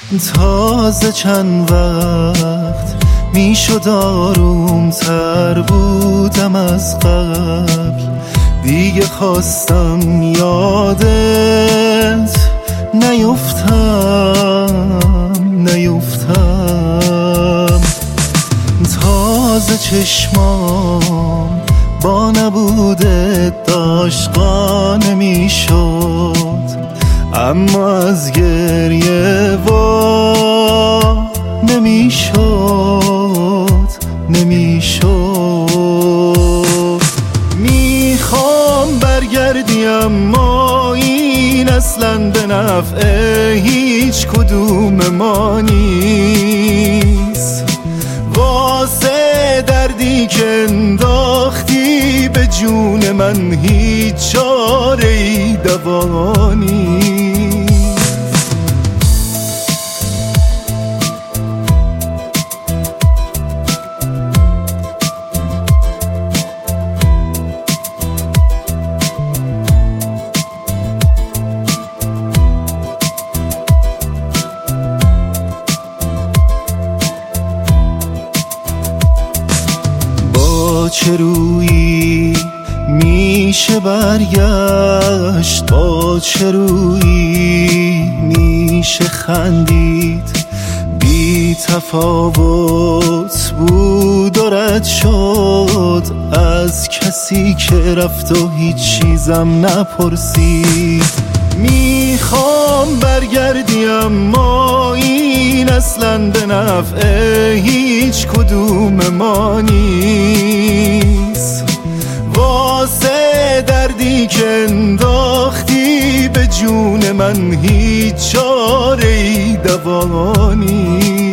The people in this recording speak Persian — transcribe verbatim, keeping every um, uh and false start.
تازه چند وقت میشد آروم تر بودم از قبل، دیگه خواستم یادت نیفتم نیفتم. تازه چشمام با نبودت داشت قانع میشد، اما از گریه وا نمیشد نمیشد. میخوام برگردی اما این اصلاً به نفع هیچ کدوم ما نیست. واسه دردی که انداختی به جون من هیچ چاره‌ای دوا نیست. چه رویی میشه برگشت، با چه رویی میشه خندید؟ بی تفاوت بود و رد شد از کسی که رفت و هیچ چیزم نپرسید. میخوام برگردی اما این اصلاً به نفع هیچ کدوم ما نیست. واسه دردی که انداختی به جون من هیچ چاره‌ای دوا نیست.